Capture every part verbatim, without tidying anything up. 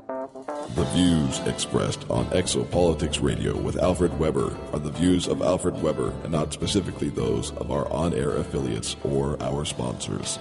The views expressed on Exopolitics Radio with Alfred Weber are the views of Alfred Weber and not specifically those of our on-air affiliates or our sponsors.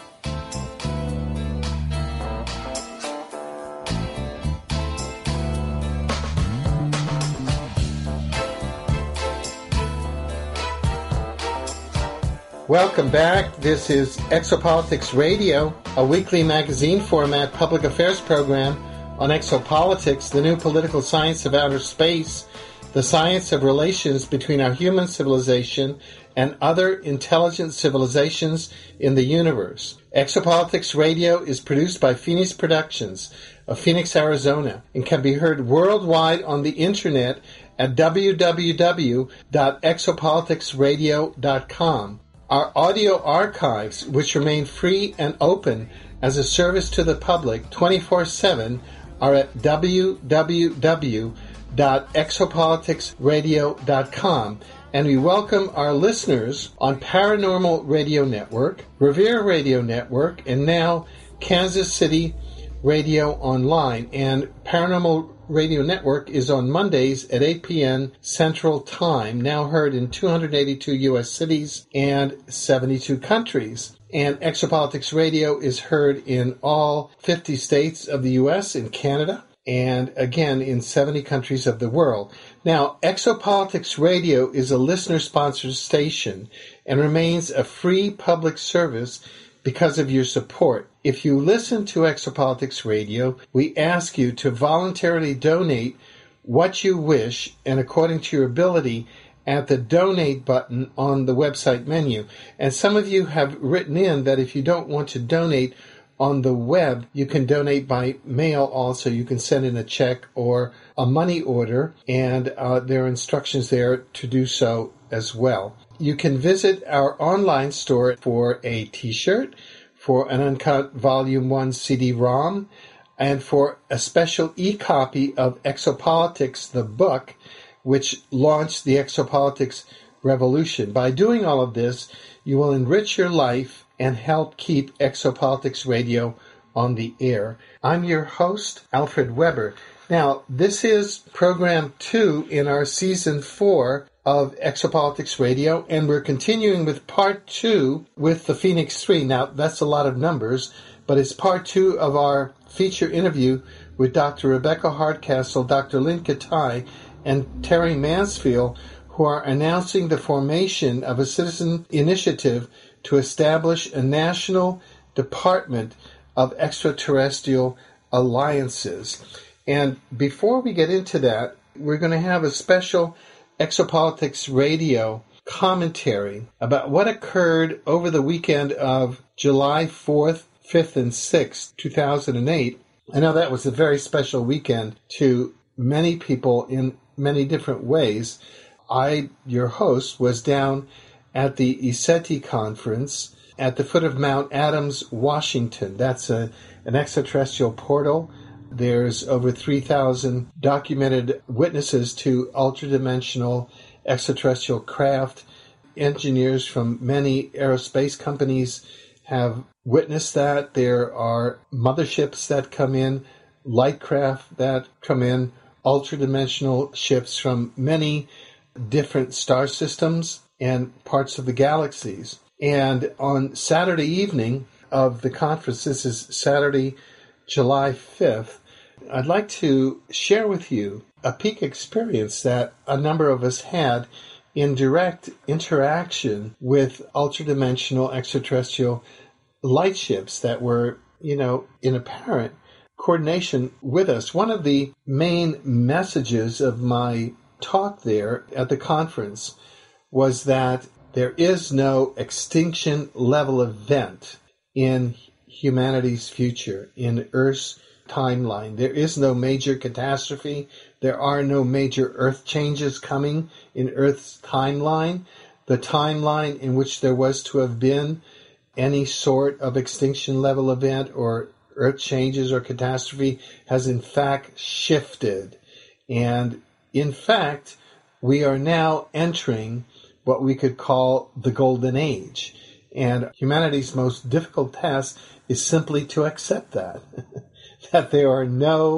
Welcome back. This is Exopolitics Radio, a weekly magazine format public affairs program on exopolitics, the new political science of outer space, the science of relations between our human civilization and other intelligent civilizations in the universe. Exopolitics Radio is produced by Phoenix Productions of Phoenix, Arizona, and can be heard worldwide on the internet at w w w dot exopolitics radio dot com. Our audio archives, which remain free and open as a service to the public twenty-four seven, are at w w w dot exopolitics radio dot com. And we welcome our listeners on Paranormal Radio Network, Revere Radio Network, and now Kansas City Radio Online. And Paranormal Radio Network is on Mondays at eight p.m. Central Time, now heard in two hundred eighty-two U S cities and seventy-two countries. And Exopolitics Radio is heard in all fifty states of the U S and Canada, and again in seventy countries of the world. Now, Exopolitics Radio is a listener-sponsored station and remains a free public service because of your support. If you listen to Exopolitics Radio, we ask you to voluntarily donate what you wish and according to your ability at the donate button on the website menu. And some of you have written in that if you don't want to donate on the web, you can donate by mail also. You can send in a check or a money order, and uh, there are instructions there to do so as well. You can visit our online store for a t-shirt, for an uncut Volume one C D ROM, and for a special e-copy of Exopolitics, the book, which launched the Exopolitics revolution. By doing all of this, you will enrich your life and help keep Exopolitics Radio on the air. I'm your host, Alfred Weber. Now, this is program two in our season four of Exopolitics Radio, and we're continuing with part two with the Phoenix Three. Now, that's a lot of numbers, but it's part two of our feature interview with Doctor Rebecca Hardcastle, Doctor Lynn Katai, and Terry Mansfield, who are announcing the formation of a citizen initiative to establish a national department of extraterrestrial alliances. And before we get into that, we're going to have a special Exopolitics Radio commentary about what occurred over the weekend of July fourth, fifth, and sixth, two thousand eight. I know that was a very special weekend to many people in many different ways. I, your host, was down at the ECETI conference at the foot of Mount Adams, Washington. That's a, an extraterrestrial portal. There's over three thousand documented witnesses to ultradimensional extraterrestrial craft. Engineers from many aerospace companies have witnessed that. There are motherships that come in, light craft that come in, ultradimensional ships from many different star systems and parts of the galaxies. And on Saturday evening of the conference, this is Saturday, July fifth, I'd like to share with you a peak experience that a number of us had in direct interaction with ultradimensional extraterrestrial light ships that were, you know, in apparent coordination with us. One of the main messages of my talk there at the conference was that there is no extinction level event in humanity's future, in Earth's timeline. There is no major catastrophe. There are no major Earth changes coming in Earth's timeline. The timeline in which there was to have been any sort of extinction level event or Earth changes or catastrophe has in fact shifted. And in fact, we are now entering what we could call the Golden Age. And humanity's most difficult task is simply to accept that, that there are no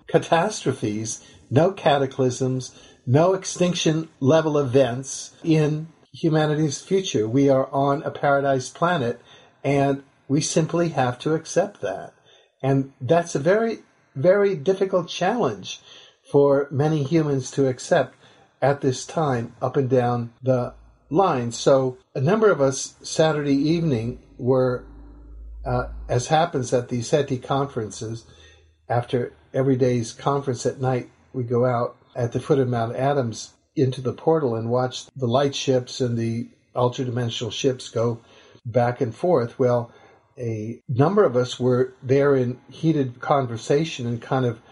catastrophes, no cataclysms, no extinction-level events in humanity's future. We are on a paradise planet, and we simply have to accept that. And that's a very, very difficult challenge for many humans to accept at this time up and down the line. So a number of us Saturday evening were, uh, as happens at these SETI conferences, after every day's conference at night, we go out at the foot of Mount Adams into the portal and watch the light ships and the ultradimensional ships go back and forth. Well, a number of us were there in heated conversation and kind of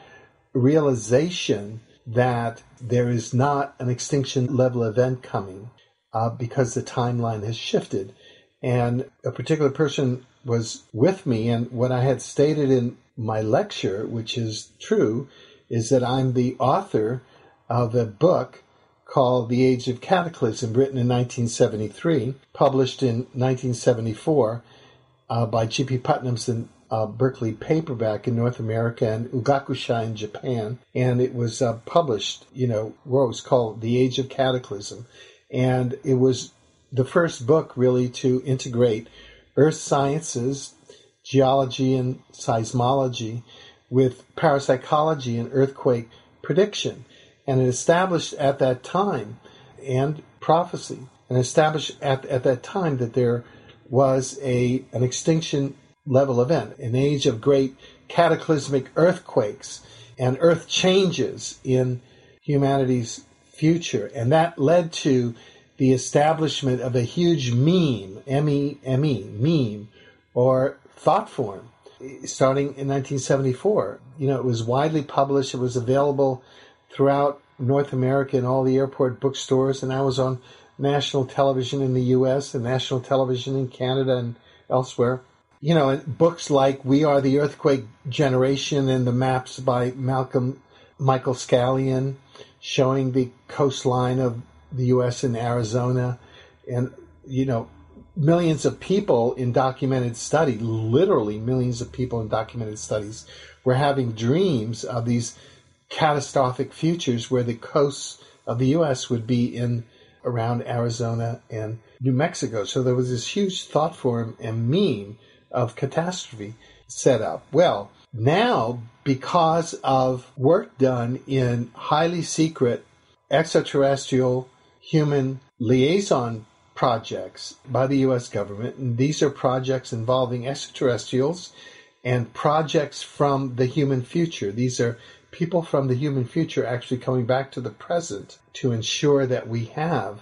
realization that there is not an extinction level event coming uh, because the timeline has shifted. And a particular person was with me, and what I had stated in my lecture, which is true, is that I'm the author of a book called The Age of Cataclysm, written in nineteen seventy-three, published in nineteen seventy-four uh, by G P Putnam's and uh, Berkeley paperback in North America and Ugakusha in Japan. And it was uh, published, you know, what was called The Age of Cataclysm. And it was the first book really to integrate earth sciences, geology and seismology with parapsychology and earthquake prediction. And it established at that time, and prophecy, and established at, at that time that there was a an extinction level event, an age of great cataclysmic earthquakes and earth changes in humanity's future. And that led to the establishment of a huge meme, M E M E, meme, or thought form, starting in nineteen seventy-four. You know, it was widely published. It was available throughout North America in all the airport bookstores, and I was on national television in the U S and national television in Canada and elsewhere. You know, and books like We Are the Earthquake Generation and the maps by Malcolm Michael Scallion showing the coastline of the U S and Arizona, and, you know, millions of people in documented study, literally millions of people in documented studies, were having dreams of these catastrophic futures where the coasts of the U S would be in around Arizona and New Mexico. So there was this huge thought form and meme of catastrophe set up. Well, now, because of work done in highly secret extraterrestrial human liaison projects by the U S government, and these are projects involving extraterrestrials and projects from the human future. These are people from the human future actually coming back to the present to ensure that we have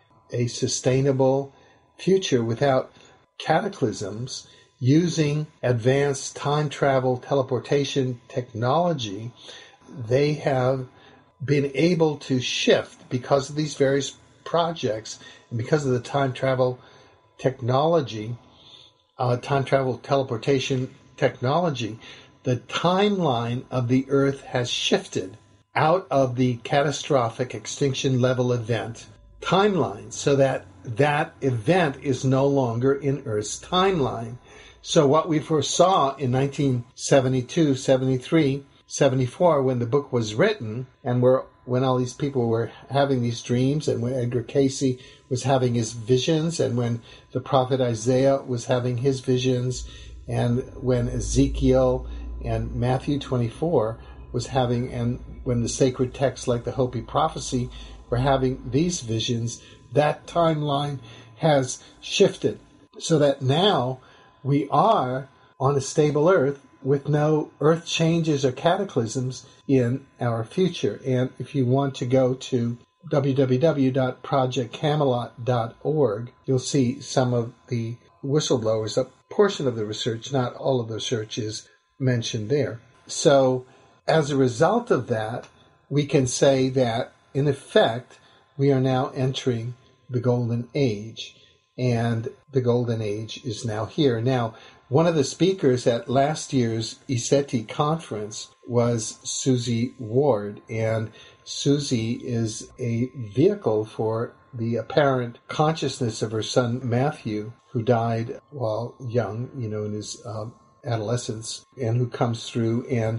a sustainable future without cataclysms, using advanced time travel teleportation technology. They have been able to shift because of these various projects and because of the time travel technology, uh, time travel teleportation technology. The timeline of the Earth has shifted out of the catastrophic extinction level event timeline, so that that event is no longer in Earth's timeline. So what we foresaw in nineteen seventy-two, seventy-three, seventy-four, when the book was written, and where when all these people were having these dreams, and when Edgar Cayce was having his visions, and when the prophet Isaiah was having his visions, and when Ezekiel and Matthew twenty-four was having, and when the sacred texts like the Hopi prophecy were having these visions, that timeline has shifted so that now we are on a stable Earth with no Earth changes or cataclysms in our future. And if you want to go to w w w dot project camelot dot org, you'll see some of the whistleblowers. A portion of the research, not all of the research, is mentioned there. So as a result of that, we can say that, in effect, we are now entering the Golden Age, and the Golden Age is now here. Now, one of the speakers at last year's SETI conference was Susie Ward, and Susie is a vehicle for the apparent consciousness of her son Matthew, who died while young, you know, in his um, adolescence, and who comes through and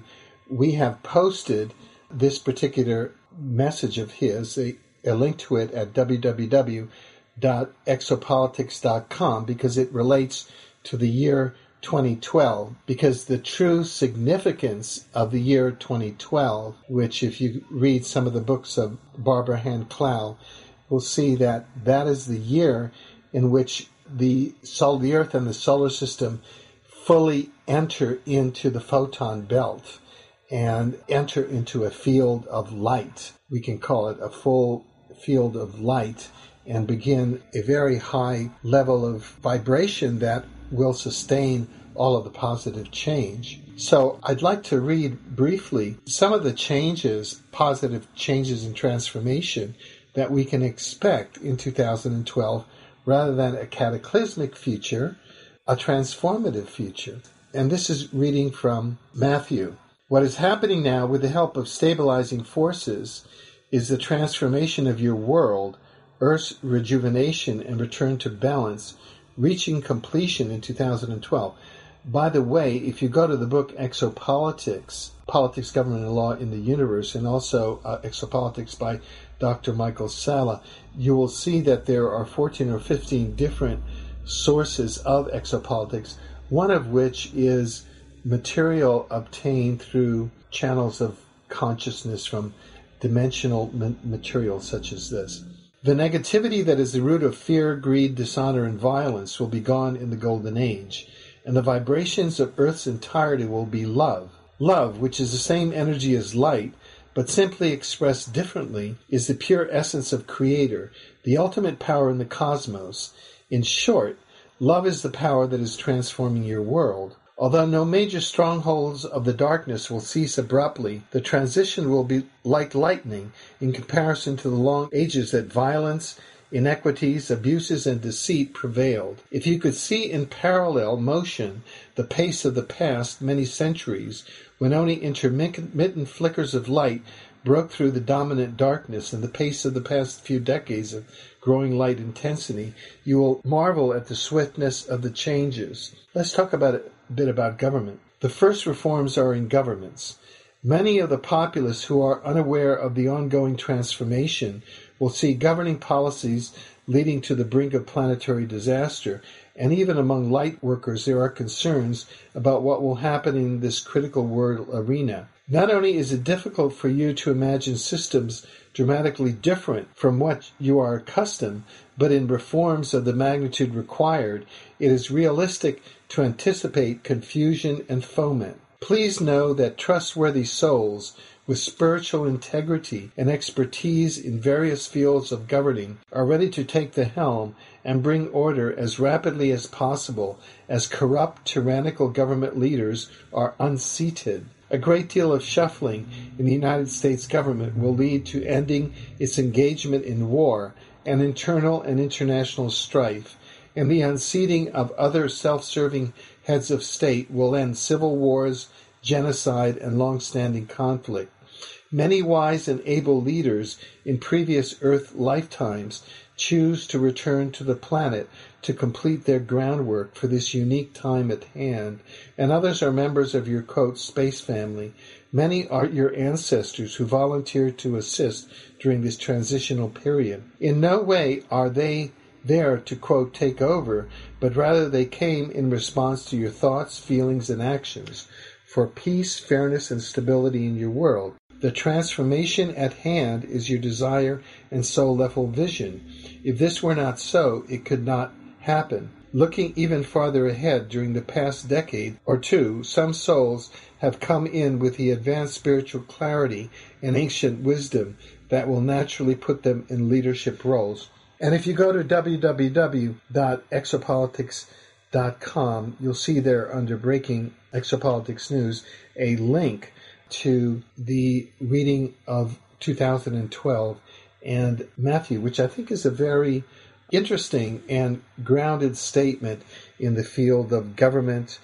we have posted this particular message of his, a, a link to it at w w w dot exopolitics dot com, because it relates to the year twenty twelve, because the true significance of the year twenty twelve, which if you read some of the books of Barbara Hand Clow, will see that that is the year in which the sol- the Earth and the solar system fully enter into the photon belt and enter into a field of light. We can call it a full field of light, and begin a very high level of vibration that will sustain all of the positive change. So I'd like to read briefly some of the changes, positive changes and transformation that we can expect in two thousand twelve, rather than a cataclysmic future, a transformative future. And this is reading from Matthew. What is happening now with the help of stabilizing forces is the transformation of your world, Earth's rejuvenation and return to balance, reaching completion in two thousand twelve. By the way, if you go to the book Exopolitics, Politics, Government, and Law in the Universe, and also uh, Exopolitics by Doctor Michael Salla, you will see that there are fourteen or fifteen different sources of exopolitics, one of which is material obtained through channels of consciousness from dimensional ma- material such as this. The negativity that is the root of fear, greed, dishonor, and violence will be gone in the Golden Age, and the vibrations of Earth's entirety will be love. Love, which is the same energy as light, but simply expressed differently, is the pure essence of Creator, the ultimate power in the cosmos. In short, love is the power that is transforming your world. Although no major strongholds of the darkness will cease abruptly, the transition will be like lightning in comparison to the long ages that violence, inequities, abuses, and deceit prevailed. If you could see in parallel motion the pace of the past many centuries, when only intermittent flickers of light broke through the dominant darkness, and the pace of the past few decades of growing light intensity, you will marvel at the swiftness of the changes. Let's talk about a bit about government. The first reforms are in governments. Many of the populace who are unaware of the ongoing transformation will see governing policies leading to the brink of planetary disaster, and even among light workers there are concerns about what will happen in this critical world arena. Not only is it difficult for you to imagine systems dramatically different from what you are accustomed, but in reforms of the magnitude required, it is realistic to anticipate confusion and foment. Please know that trustworthy souls with spiritual integrity and expertise in various fields of governing are ready to take the helm and bring order as rapidly as possible, as corrupt, tyrannical government leaders are unseated. A great deal of shuffling in the United States government will lead to ending its engagement in war and internal and international strife, and the unseating of other self-serving heads of state will end civil wars, genocide, and long-standing conflict. Many wise and able leaders in previous Earth lifetimes choose to return to the planet to complete their groundwork for this unique time at hand, and others are members of your, quote, space family. Many are your ancestors who volunteered to assist during this transitional period. In no way are they there to, quote, take over, but rather they came in response to your thoughts, feelings, and actions for peace, fairness, and stability in your world. The transformation at hand is your desire and soul-level vision. If this were not so, it could not happen. Looking even farther ahead, during the past decade or two, some souls have come in with the advanced spiritual clarity and ancient wisdom that will naturally put them in leadership roles. And if you go to w w w dot exopolitics dot com, you'll see there under Breaking Exopolitics News a link to the reading of two thousand twelve and Matthew, which I think is a very interesting and grounded statement in the field of government,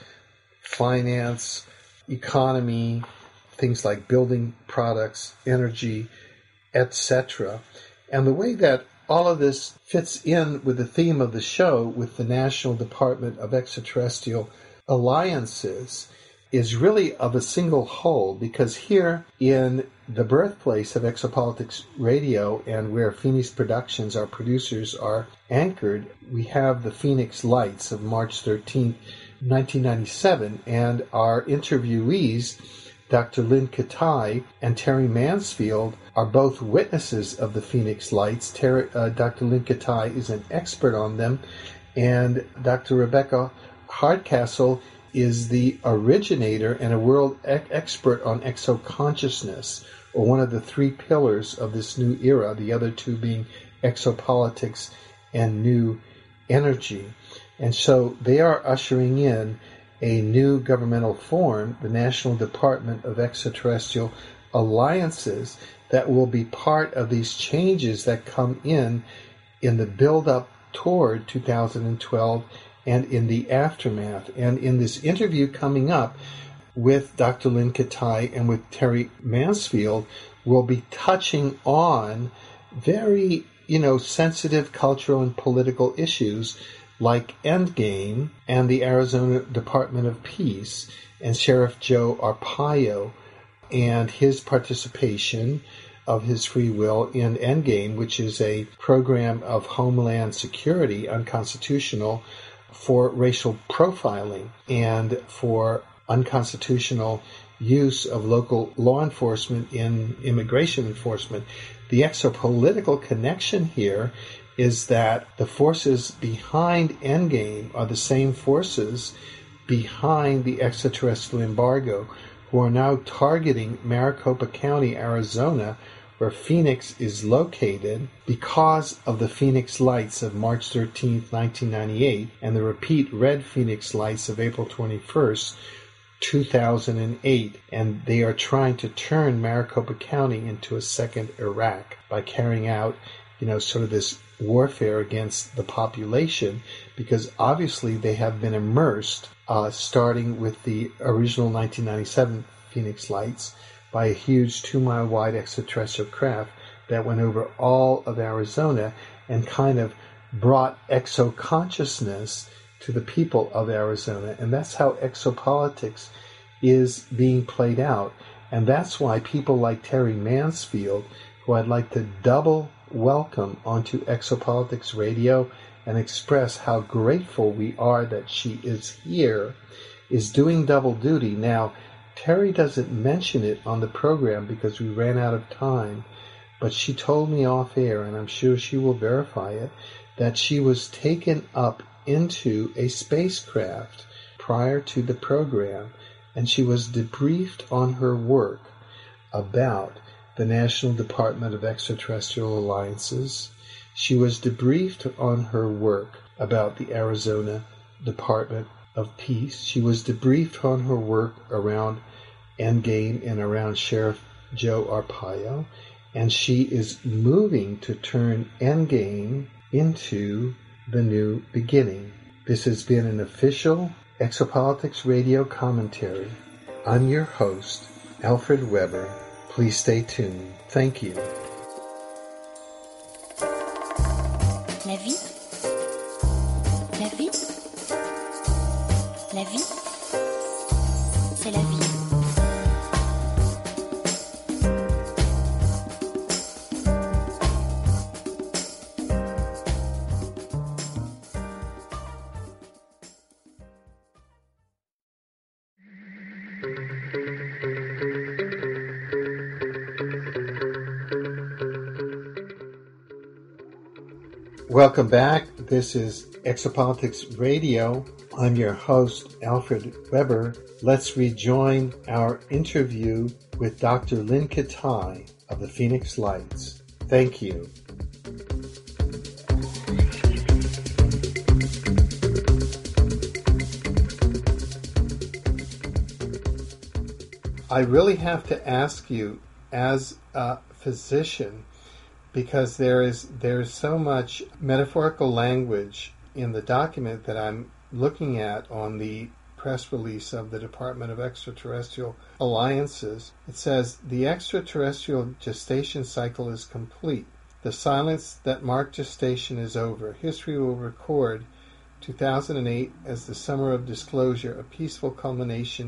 finance, economy, things like building products, energy, et cetera. And the way that all of this fits in with the theme of the show with the National Department of Extraterrestrial Alliances is really of a single whole, because here in the birthplace of Exopolitics Radio and where Phoenix Productions, our producers, are anchored, we have the Phoenix Lights of March thirteenth, nineteen ninety-seven, and our interviewees, Doctor Lynn Katai and Terry Mansfield, are both witnesses of the Phoenix Lights. Terry, uh, Doctor Lynn Katai is an expert on them, and Doctor Rebecca Hardcastle is the originator and a world e- expert on exoconsciousness, or one of the three pillars of this new era, the other two being exopolitics and new energy. And so they are ushering in a new governmental form, the National Department of Extraterrestrial Alliances, that will be part of these changes that come in in the build-up toward two thousand twelve and in the aftermath. And in this interview coming up with Doctor Lynn Katai and with Terry Mansfield, we'll be touching on very, you know, sensitive cultural and political issues like Endgame and the Arizona Department of Peace and Sheriff Joe Arpaio and his participation of his free will in Endgame, which is a program of Homeland Security, unconstitutional, for racial profiling and for unconstitutional use of local law enforcement in immigration enforcement. The exopolitical connection here is that the forces behind Endgame are the same forces behind the extraterrestrial embargo, who are now targeting Maricopa County, Arizona, where Phoenix is located, because of the Phoenix Lights of March thirteenth, nineteen ninety-eight, and the repeat Red Phoenix Lights of April twenty-first, two thousand eight. And they are trying to turn Maricopa County into a second Iraq by carrying out, you know, sort of this warfare against the population, because obviously they have been immersed, uh, starting with the original nineteen ninety-seven Phoenix Lights, by a huge two-mile wide extraterrestrial craft that went over all of Arizona and kind of brought exoconsciousness to the people of Arizona. And that's how exopolitics is being played out. And that's why people like Terry Mansfield, who I'd like to double welcome onto Exopolitics Radio and express how grateful we are that she is here, is doing double duty. Now, Terry doesn't mention it on the program because we ran out of time, but she told me off air, and I'm sure she will verify it, that she was taken up into a spacecraft prior to the program, and she was debriefed on her work about the National Department of Extraterrestrial Alliances. She was debriefed on her work about the Arizona Department of Peace. She was debriefed on her work around Endgame and around Sheriff Joe Arpaio, and she is moving to turn Endgame into the new beginning. This has been an official Exopolitics Radio commentary. I'm your host, Alfred Weber. Please stay tuned. Thank you. La vie, la vie, la vie, c'est la vie. Welcome back. This is Exopolitics Radio. I'm your host, Alfred Weber. Let's rejoin our interview with Doctor Lynn Katai of the Phoenix Lights. Thank you. I really have to ask you, as a physician, because there is there's so much metaphorical language in the document that I'm looking at on the press release of the Department of Extraterrestrial Alliances. It says, the extraterrestrial gestation cycle is complete. The silence that marked gestation is over. History will record two thousand eight as the summer of disclosure, a peaceful culmination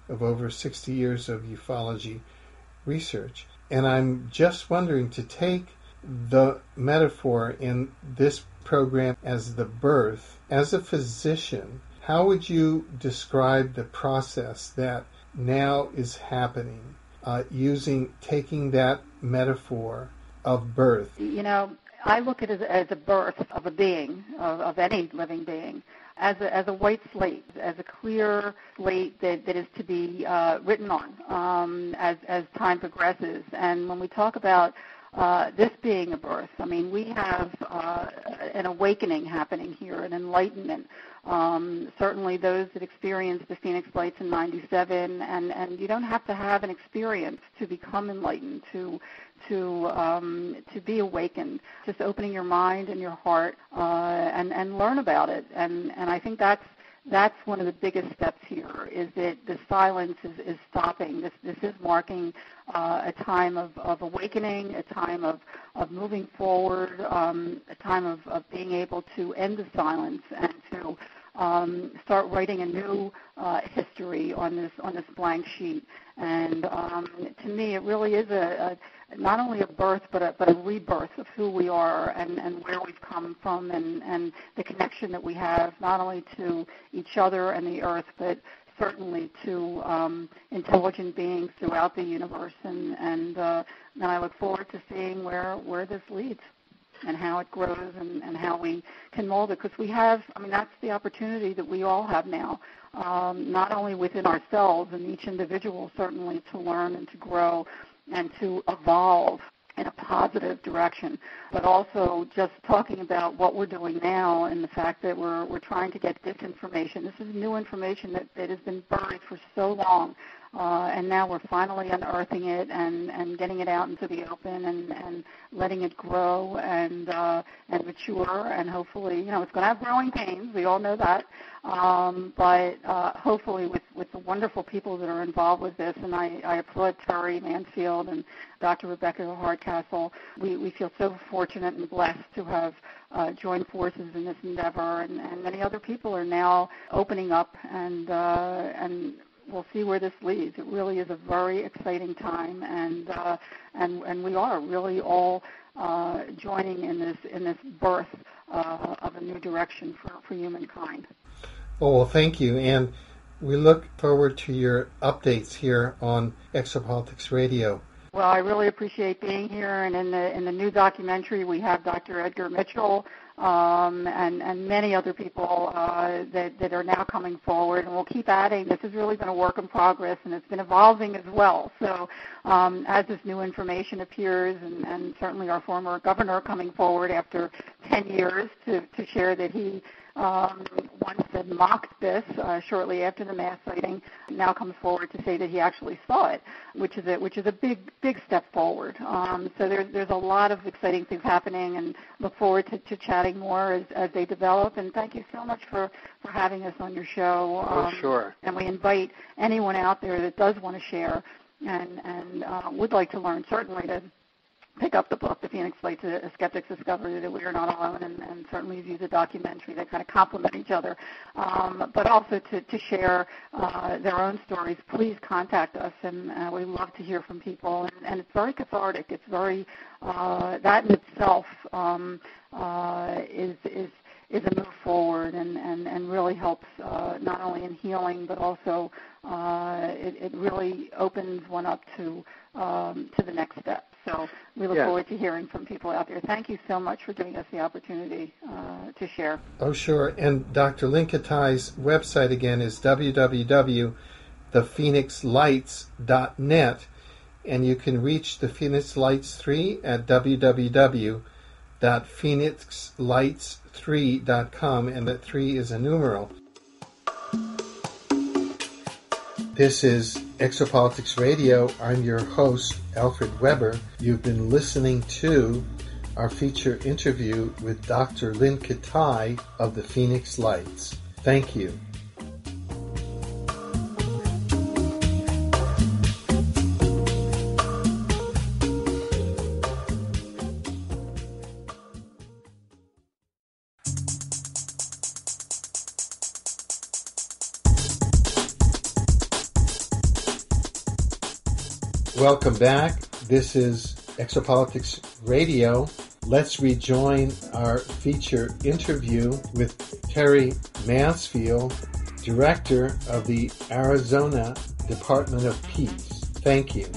of over sixty years of ufology research. And I'm just wondering, to take the metaphor in this program as the birth, as a physician, how would you describe the process that now is happening, uh, using, taking that metaphor of birth? You know, I look at it as a birth of a being, of, of any living being, as a, as a white slate, as a clear slate that, that is to be uh, written on um, as, as time progresses. And when we talk about uh, this being a birth, I mean, we have uh, an awakening happening here, an enlightenment. Um, certainly those that experienced the Phoenix Lights in ninety-seven, and, and you don't have to have an experience to become enlightened, to to um, to be awakened. Just opening your mind and your heart uh, and, and learn about it. And, and I think that's that's one of the biggest steps here, is that the silence is, is stopping. This this is marking uh, a time of, of awakening, a time of, of moving forward, um, a time of, of being able to end the silence and to um, start writing a new uh, history on this on this blank sheet. And um, to me, it really is a, a not only a birth, but a, but a rebirth of who we are and, and where we've come from, and, and the connection that we have not only to each other and the earth, but certainly to um, intelligent beings throughout the universe. And, and, uh, and I look forward to seeing where, where this leads and how it grows, and, and how we can mold it. Because we have, I mean, that's the opportunity that we all have now, um, not only within ourselves and each individual, certainly, to learn and to grow and to evolve in a positive direction, but also just talking about what we're doing now and the fact that we're we're trying to get this information. This is new information that, that has been buried for so long, uh, and now we're finally unearthing it and, and getting it out into the open and, and letting it grow and uh, and mature, and hopefully, you know, it's going to have growing pains. We all know that. Um, but uh, hopefully with, with the wonderful people that are involved with this, and I, I applaud Terry Mansfield and Doctor Rebecca Hardcastle. We, we feel so fortunate and blessed to have uh, joined forces in this endeavor, and, and many other people are now opening up, and uh, and we'll see where this leads. It really is a very exciting time, and uh, and and we are really all uh, joining in this in this birth uh, of a new direction for, for humankind. Oh, well, thank you. And we look forward to your updates here on Exopolitics Radio. Well, I really appreciate being here. And in the in the new documentary, we have Doctor Edgar Mitchell um, and, and many other people uh, that, that are now coming forward. And we'll keep adding. This has really been a work in progress, and it's been evolving as well. So um, as this new information appears, and, and certainly our former governor coming forward after ten years to, to share that he Um, once had mocked this uh, shortly after the mass sighting, now comes forward to say that he actually saw it, which is a, which is a big, big step forward. Um, so there's there's a lot of exciting things happening, and look forward to, to chatting more as, as they develop. And thank you so much for, for having us on your show. Um, oh, sure. And we invite anyone out there that does want to share and, and uh, would like to learn, certainly, to pick up the book, The Phoenix Lights, A Skeptic's Discovery, that we are not alone, and, and certainly view the documentary. They kind of complement each other. Um, but also to, to share uh, their own stories. Please contact us, and uh, we love to hear from people. And, and it's very cathartic. It's very, uh, that in itself um, uh, is, is, is a move forward, and, and, and really helps uh, not only in healing, but also uh, it, it really opens one up to, um, to the next step. So we look yeah. forward to hearing from people out there. Thank you so much for giving us the opportunity uh, to share. Oh, sure. And Doctor Linketai's website, again, is w w w dot the phoenix lights dot net, and you can reach the Phoenix Lights three at w w w dot phoenix lights three dot com, and that three is a numeral. This is Exopolitics Radio. I'm your host, Alfred Weber. You've been listening to our feature interview with Doctor Linketai of the Phoenix Lights. Thank you. Welcome back. This is Exopolitics Radio. Let's rejoin our feature interview with Terry Mansfield, Director of the Arizona Department of Peace. Thank you.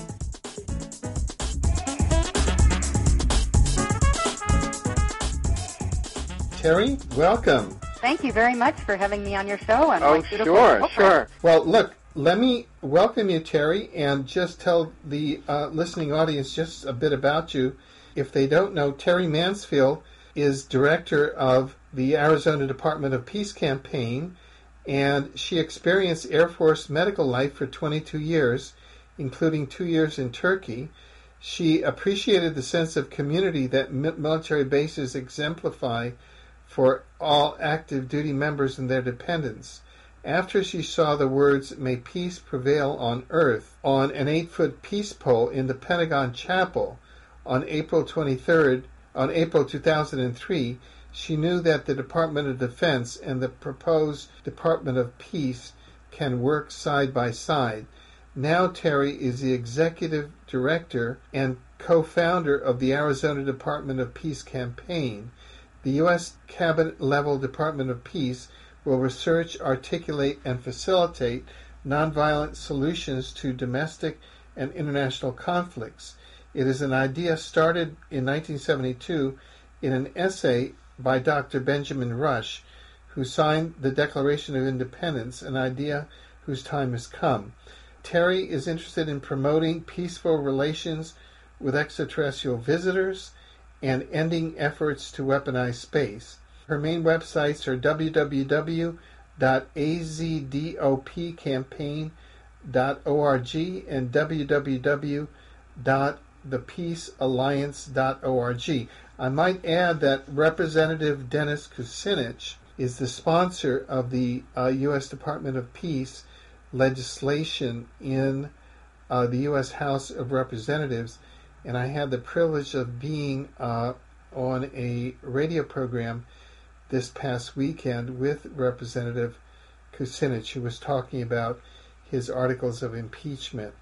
Terry, welcome. Thank you very much for having me on your show. And oh, sure, sure. Well, look, let me welcome you, Terry, and just tell the uh, listening audience just a bit about you. If they don't know, Terry Mansfield is director of the Arizona Department of Peace campaign, and she experienced Air Force medical life for twenty-two years, including two years in Turkey. She appreciated the sense of community that military bases exemplify for all active duty members and their dependents. After she saw the words, "May peace prevail on earth," on an eight-foot peace pole in the Pentagon Chapel on April twenty-third, on April two thousand three, she knew that the Department of Defense and the proposed Department of Peace can work side by side. Now Terry is the executive director and co-founder of the Arizona Department of Peace campaign. The U S cabinet-level Department of Peace will research, articulate, and facilitate nonviolent solutions to domestic and international conflicts. It is an idea started in nineteen seventy-two in an essay by Doctor Benjamin Rush, who signed the Declaration of Independence, an idea whose time has come. Terry is interested in promoting peaceful relations with extraterrestrial visitors and ending efforts to weaponize space. Her main websites are w w w dot a z d o p campaign dot org and w w w dot the peace alliance dot org. I might add that Representative Dennis Kucinich is the sponsor of the uh, U S Department of Peace legislation in uh, the U S House of Representatives, and I had the privilege of being uh, on a radio program this past weekend with Representative Kucinich, who was talking about his articles of impeachment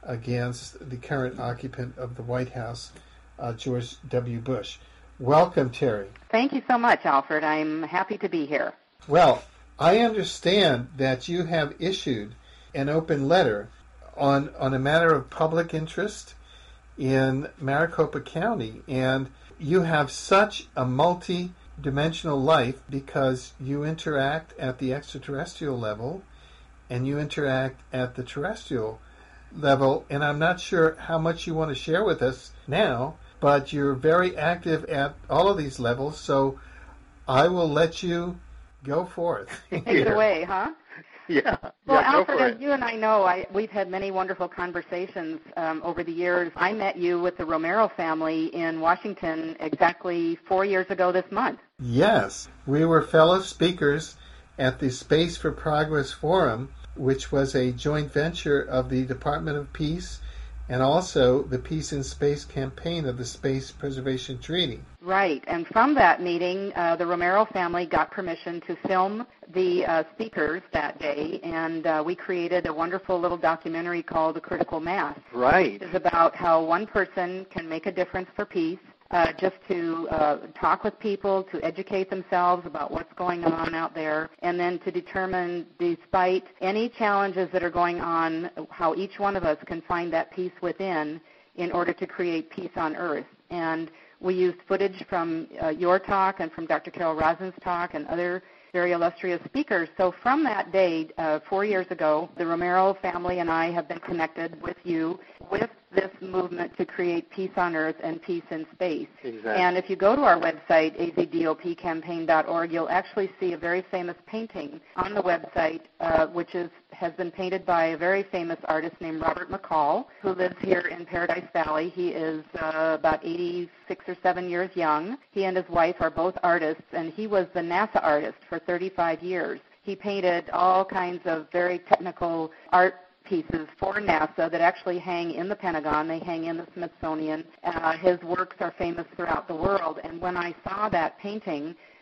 against the current occupant of the White House, uh, George W. Bush. Welcome, Terry. Thank you so much, Alfred. I'm happy to be here. Well, I understand that you have issued an open letter on, on a matter of public interest in Maricopa County, and you have such a multi-dimensional life because you interact at the extraterrestrial level and you interact at the terrestrial level, and I'm not sure how much you want to share with us now, but you're very active at all of these levels, so I will let you go forth. Take it away, huh? Yeah. Well, yeah, Alfred, as you and I know, I, we've had many wonderful conversations um, over the years. I met you with the Romero family in Washington exactly four years ago this month. Yes. We were fellow speakers at the Space for Progress Forum, which was a joint venture of the Department of Peace and also the Peace in Space campaign of the Space Preservation Treaty. Right, and from that meeting, uh, the Romero family got permission to film the uh, speakers that day, and uh, we created a wonderful little documentary called The Critical Mass. Right. It's about how one person can make a difference for peace, uh, just to uh, talk with people, to educate themselves about what's going on out there, and then to determine, despite any challenges that are going on, how each one of us can find that peace within in order to create peace on Earth. And we used footage from uh, your talk and from Doctor Carol Rosin's talk and other very illustrious speakers. So from that day, uh, four years ago, the Romero family and I have been connected with you with this movement to create peace on Earth and peace in space. Exactly. And if you go to our website, a z d o p campaign dot org, you'll actually see a very famous painting on the website, uh, which is has been painted by a very famous artist named Robert McCall, who lives here in Paradise Valley. He is uh, about eighty-six or seven years young. He and his wife are both artists, and he was the NASA artist for thirty-five years. He painted all kinds of very technical art pieces for NASA that actually hang in the Pentagon. They hang in the Smithsonian. Uh, his works are famous throughout the world. And when I saw that painting,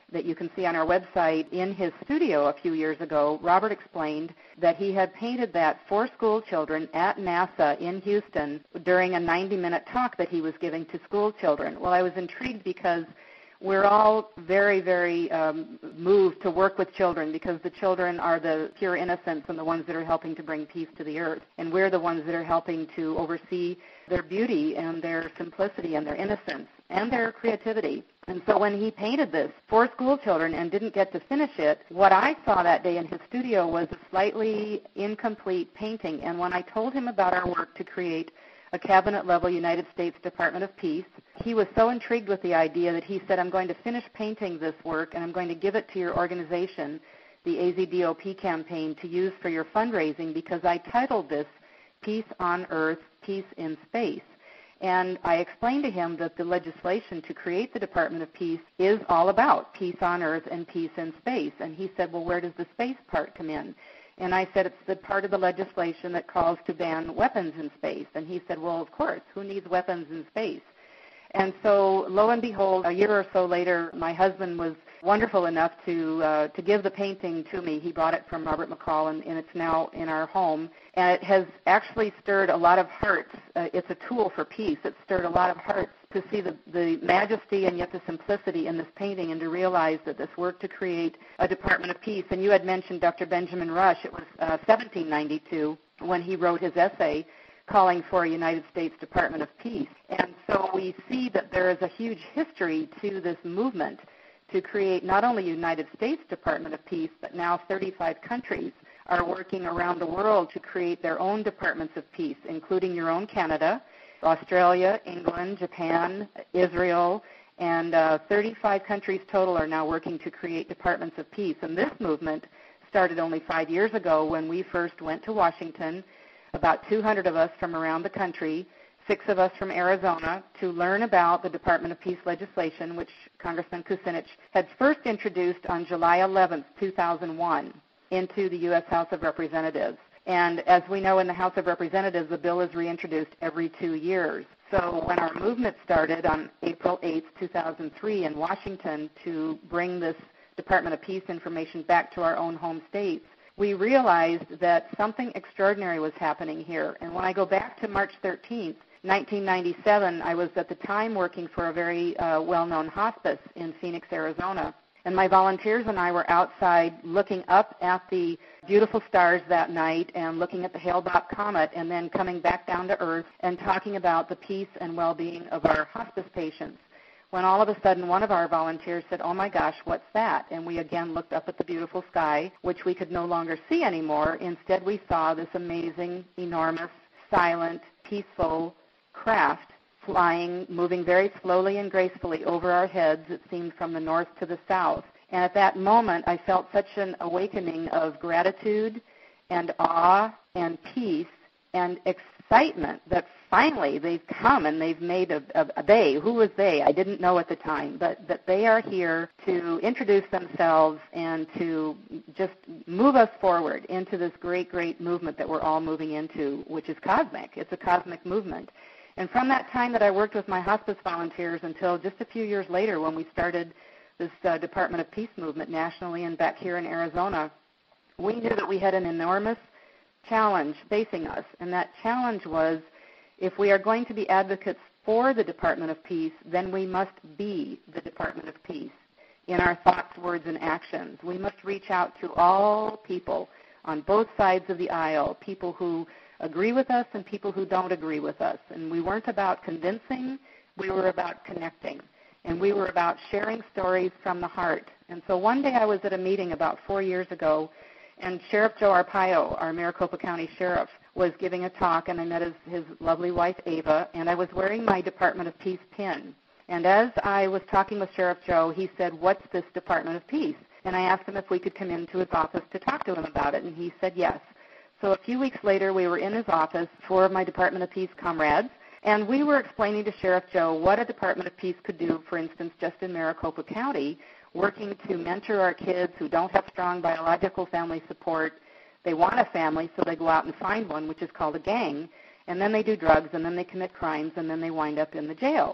that you can see on our website, in his studio a few years ago, Robert explained that he had painted that for school children at NASA in Houston during a ninety-minute talk that he was giving to school children. Well, I was intrigued because we're all very, very um, moved to work with children because the children are the pure innocents and the ones that are helping to bring peace to the earth. And we're the ones that are helping to oversee their beauty and their simplicity and their innocence and their creativity. And so when he painted this for school children and didn't get to finish it, what I saw that day in his studio was a slightly incomplete painting. And when I told him about our work to create a cabinet-level United States Department of Peace, he was so intrigued with the idea that he said, I'm going to finish painting this work and I'm going to give it to your organization, the A Z D O P campaign, to use for your fundraising because I titled this Peace on Earth, Peace in Space. And I explained to him that the legislation to create the Department of Peace is all about peace on Earth and peace in space. And he said, well, where does the space part come in? And I said, it's the part of the legislation that calls to ban weapons in space. And he said, well, of course, who needs weapons in space? And so, lo and behold, a year or so later, my husband was wonderful enough to uh, to give the painting to me. He bought it from Robert McCall, and, and it's now in our home. And it has actually stirred a lot of hearts. Uh, it's a tool for peace. It's stirred a lot of hearts to see the, the majesty and yet the simplicity in this painting and to realize that this work to create a Department of Peace, and you had mentioned Doctor Benjamin Rush, it was uh, seventeen ninety-two when he wrote his essay calling for a United States Department of Peace. And so we see that there is a huge history to this movement to create not only a United States Department of Peace, but now thirty-five countries are working around the world to create their own departments of peace, including your own Canada, Australia, England, Japan, Israel, and uh, thirty-five countries total are now working to create departments of peace. And this movement started only five years ago when we first went to Washington, about two hundred of us from around the country, six of us from Arizona, to learn about the Department of Peace legislation, which Congressman Kucinich had first introduced on July eleventh, two thousand one, into the U S House of Representatives. And as we know, in the House of Representatives, the bill is reintroduced every two years. So when our movement started on April eighth, two thousand three in Washington to bring this Department of Peace information back to our own home states, we realized that something extraordinary was happening here. And when I go back to March thirteenth, nineteen ninety-seven, I was at the time working for a very uh, well-known hospice in Phoenix, Arizona. And my volunteers and I were outside looking up at the beautiful stars that night and looking at the Hale-Bopp comet and then coming back down to Earth and talking about the peace and well-being of our hospice patients, when all of a sudden one of our volunteers said, oh my gosh, what's that? And we again looked up at the beautiful sky, which we could no longer see anymore. Instead, we saw this amazing, enormous, silent, peaceful craft flying, moving very slowly and gracefully over our heads, it seemed, from the north to the south. And at that moment, I felt such an awakening of gratitude and awe and peace and excitement that finally they've come and they've made a, a, a they. Who was they? I didn't know at the time, but that they are here to introduce themselves and to just move us forward into this great, great movement that we're all moving into, which is cosmic. It's a cosmic movement. And from that time that I worked with my hospice volunteers until just a few years later when we started this uh, Department of Peace movement nationally and back here in Arizona, we knew that we had an enormous challenge facing us. And that challenge was, if we are going to be advocates for the Department of Peace, then we must be the Department of Peace in our thoughts, words, and actions. We must reach out to all people on both sides of the aisle, people who agree with us and people who don't agree with us. And we weren't about convincing, we were about connecting. And we were about sharing stories from the heart. And so one day I was at a meeting about four years ago, and Sheriff Joe Arpaio, our Maricopa County Sheriff, was giving a talk, and I met his, his lovely wife, Ava, and I was wearing my Department of Peace pin. And as I was talking with Sheriff Joe, he said, what's this Department of Peace? And I asked him if we could come into his office to talk to him about it, and he said yes. So a few weeks later, we were in his office, four of my Department of Peace comrades, and we were explaining to Sheriff Joe what a Department of Peace could do, for instance, just in Maricopa County, working to mentor our kids who don't have strong biological family support. They want a family, so they go out and find one, which is called a gang, and then they do drugs, and then they commit crimes, and then they wind up in the jail.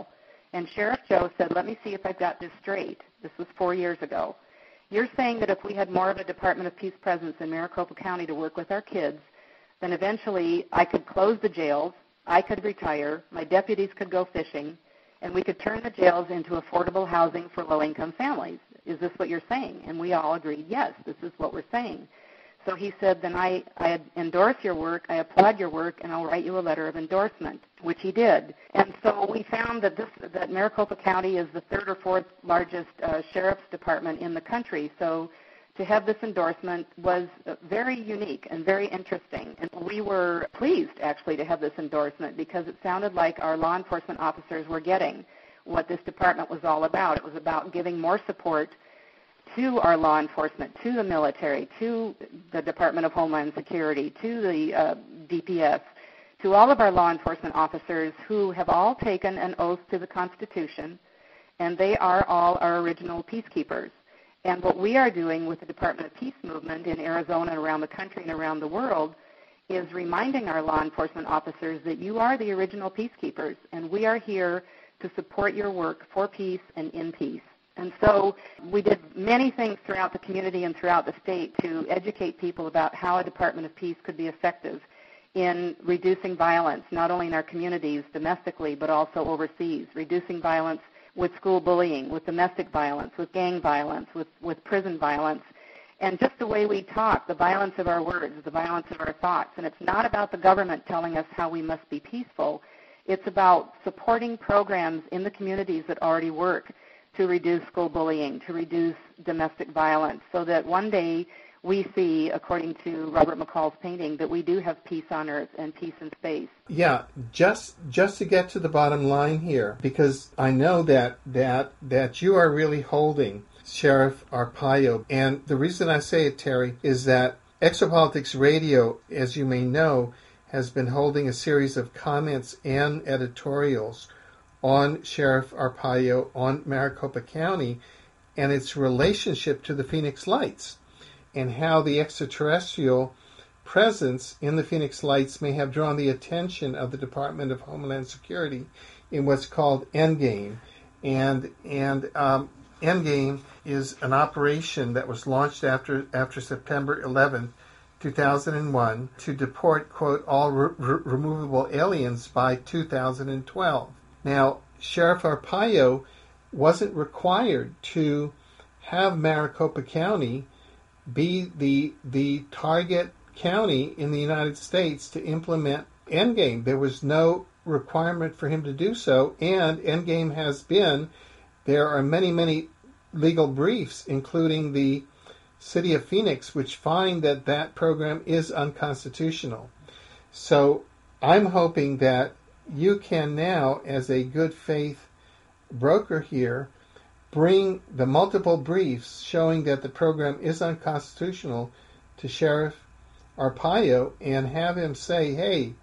And Sheriff Joe said, let me see if I've got this straight. This was four years ago. You're saying that if we had more of a Department of Peace presence in Maricopa County to work with our kids, then eventually I could close the jails, I could retire, my deputies could go fishing, and we could turn the jails into affordable housing for low-income families. Is this what you're saying? And we all agreed, yes, this is what we're saying. So he said, then I, I endorse your work, I applaud your work, and I'll write you a letter of endorsement, which he did. And so we found that this that Maricopa County is the third or fourth largest uh, sheriff's department in the country. So to have this endorsement was very unique and very interesting. And we were pleased, actually, to have this endorsement because it sounded like our law enforcement officers were getting what this department was all about. It was about giving more support to our law enforcement, to the military, to the Department of Homeland Security, to the uh, D P S, to all of our law enforcement officers who have all taken an oath to the Constitution, and they are all our original peacekeepers. And what we are doing with the Department of Peace movement in Arizona and around the country and around the world is reminding our law enforcement officers that you are the original peacekeepers, and we are here to support your work for peace and in peace. And so we did many things throughout the community and throughout the state to educate people about how a Department of Peace could be effective in reducing violence, not only in our communities domestically, but also overseas, reducing violence with school bullying, with domestic violence, with gang violence, with, with prison violence, and just the way we talk, the violence of our words, the violence of our thoughts. And it's not about the government telling us how we must be peaceful. It's about supporting programs in the communities that already work to reduce school bullying, to reduce domestic violence, so that one day we see, according to Robert McCall's painting, that we do have peace on earth and peace in space. Yeah, just just to get to the bottom line here, because I know that that that you are really holding Sheriff Arpaio, and the reason I say it, Terry, is that Exopolitics Radio, as you may know, has been holding a series of comments and editorials on Sheriff Arpaio, on Maricopa County, and its relationship to the Phoenix Lights, and how the extraterrestrial presence in the Phoenix Lights may have drawn the attention of the Department of Homeland Security in what's called Endgame. And and um, Endgame is an operation that was launched after after September eleventh, two thousand one, to deport, quote, all re- re- removable aliens by two thousand twelve. Now, Sheriff Arpaio wasn't required to have Maricopa County be the the target county in the United States to implement Endgame. There was no requirement for him to do so, and Endgame has been, there are many, many legal briefs, including the City of Phoenix, which find that that program is unconstitutional. So I'm hoping that you can now, as a good faith broker here, bring the multiple briefs showing that the program is unconstitutional to Sheriff Arpaio and have him say, hey,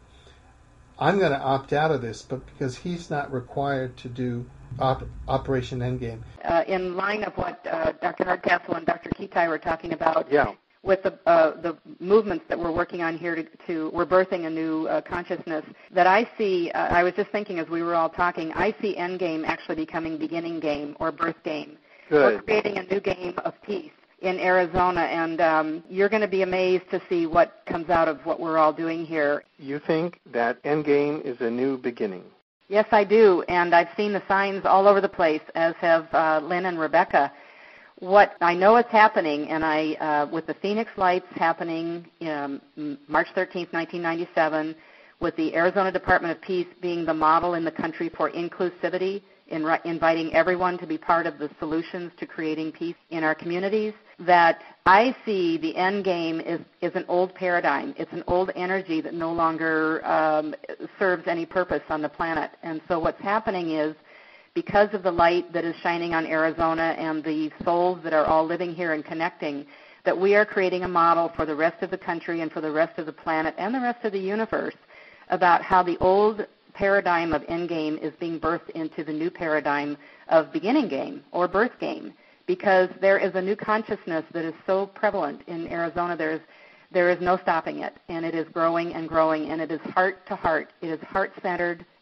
I'm going to opt out of this, but because he's not required to do op- Operation Endgame. Uh, in line of what uh, Doctor Hardcastle and Doctor Kitai were talking about, Yeah. with the uh, the movements that we're working on here to, to we're birthing a new uh, consciousness that I see. Uh, I was just thinking as we were all talking, I see Endgame actually becoming beginning game or birth game. Good. We're creating a new game of peace in Arizona, and um, you're going to be amazed to see what comes out of what we're all doing here. You think that Endgame is a new beginning? Yes, I do, and I've seen the signs all over the place, as have uh, Lynn and Rebecca. What I know is happening, and I, uh, with the Phoenix Lights happening um, March thirteenth, nineteen ninety-seven, with the Arizona Department of Peace being the model in the country for inclusivity, in re- inviting everyone to be part of the solutions to creating peace in our communities, that I see the end game is, is an old paradigm. It's an old energy that no longer um, serves any purpose on the planet. And so what's happening is, because of the light that is shining on Arizona and the souls that are all living here and connecting, that we are creating a model for the rest of the country and for the rest of the planet and the rest of the universe about how the old paradigm of end game is being birthed into the new paradigm of beginning game or birth game, because there is a new consciousness that is so prevalent in Arizona. There is, there is no stopping it, and it is growing and growing, and it is heart to heart. It is heart-centered,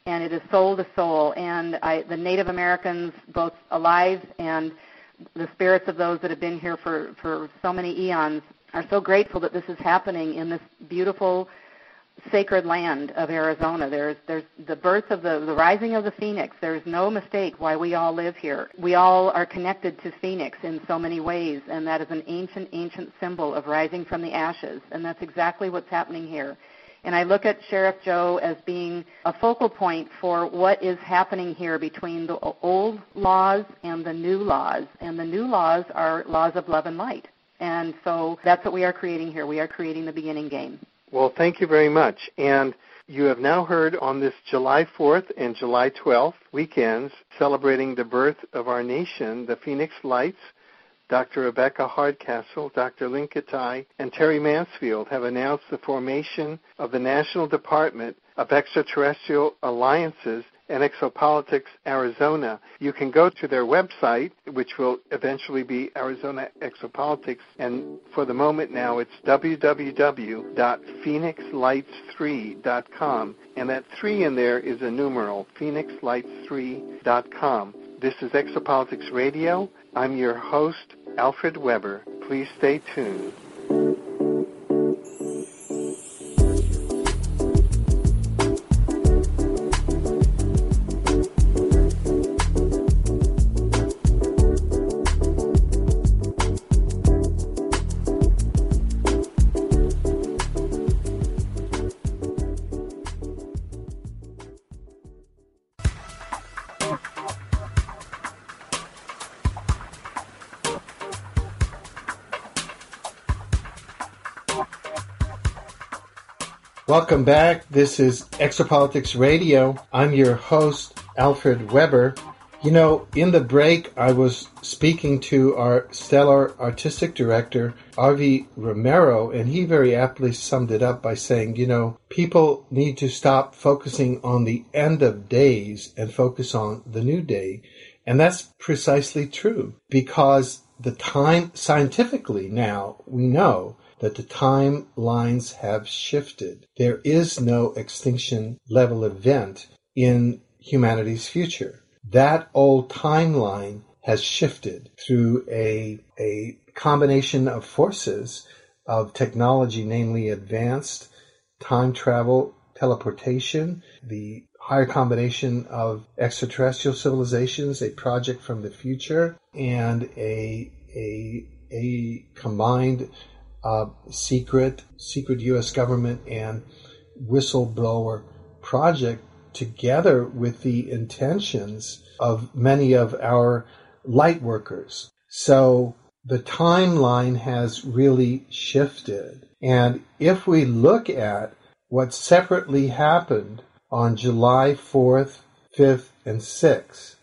and it is soul to soul. And I, the Native Americans, both alive and the spirits of those that have been here for, for so many eons, are so grateful that this is happening in this beautiful, sacred land of Arizona. There's there's the birth of the, the rising of the phoenix. There's no mistake why we all live here. We all are connected to Phoenix in so many ways, and that is an ancient, ancient symbol of rising from the ashes, and that's exactly what's happening here. And I look at Sheriff Joe as being a focal point for what is happening here between the old laws and the new laws, and the new laws are laws of love and light. And so that's what we are creating here. We are creating the beginning game. Well, thank you very much. And you have now heard on this July fourth and July twelfth weekends celebrating the birth of our nation, the Phoenix Lights, Doctor Rebecca Hardcastle, Doctor Lynn Katai, and Terry Mansfield have announced the formation of the National Department of Extraterrestrial Alliances and Exopolitics Arizona. You can go to their website, which will eventually be Arizona Exopolitics, and for the moment now it's w w w dot phoenix lights three dot com, and that three in there is a numeral, phoenix lights three dot com. This is Exopolitics Radio. I'm your host, Alfred Weber. Please stay tuned. Welcome back. This is Exopolitics Radio. I'm your host, Alfred Weber. You know, in the break, I was speaking to our stellar artistic director, Arvi Romero, and he very aptly summed it up by saying, you know, people need to stop focusing on the end of days and focus on the new day. And that's precisely true, because the time, scientifically now, we know that the timelines have shifted. There is no extinction level event in humanity's future. That old timeline has shifted through a, a combination of forces of technology, namely advanced time travel, teleportation, the higher combination of extraterrestrial civilizations, a project from the future, and a, a, a combined Uh, secret, secret U S government and whistleblower project, together with the intentions of many of our light workers. So the timeline has really shifted. And if we look at what separately happened on July fourth, fifth, and sixth,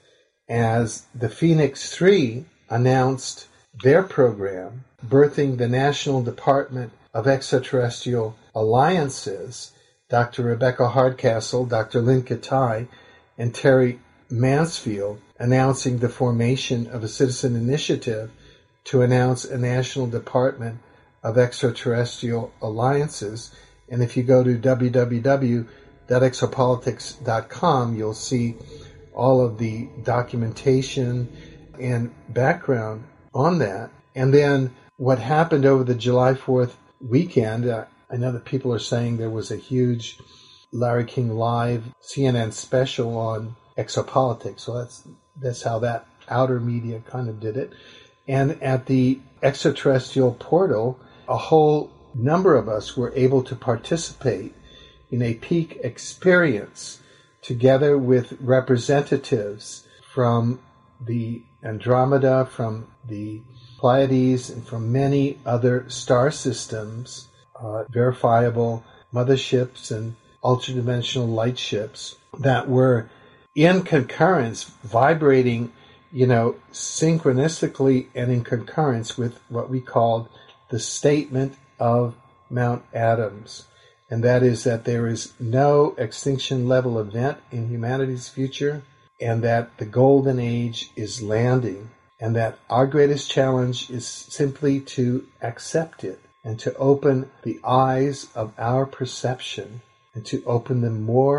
as the Phoenix Three announced their program, birthing the National Department of Extraterrestrial Alliances, Doctor Rebecca Hardcastle, Doctor Lynn Katai, and Terry Mansfield announcing the formation of a citizen initiative to announce a National Department of Extraterrestrial Alliances. And if you go to w w w dot exopolitics dot com, you'll see all of the documentation and background on that. And then what happened over the July fourth weekend, uh, I know that people are saying there was a huge Larry King Live C N N special on exopolitics. So that's that's how that outer media kind of did it. And at the extraterrestrial portal, a whole number of us were able to participate in a peak experience together with representatives from the Andromeda, from the Pleiades, and from many other star systems, uh, verifiable motherships and ultradimensional light ships that were in concurrence, vibrating, you know, synchronistically and in concurrence with what we called the statement of Mount Adams. And that is that there is no extinction level event in humanity's future, and that the golden age is landing, and that our greatest challenge is simply to accept it and to open the eyes of our perception and to open them more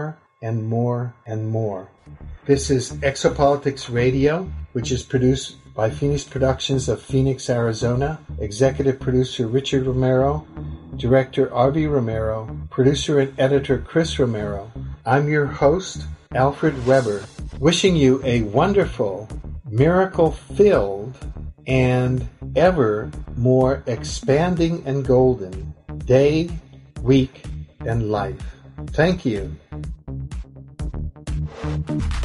and more and more. This is Exopolitics Radio, which is produced by Phoenix Productions of Phoenix, Arizona. Executive producer Richard Romero, director Arby Romero, producer and editor Chris Romero. I'm your host, Alfred Weber, wishing you a wonderful, miracle-filled, and ever more expanding and golden day, week, and life. Thank you.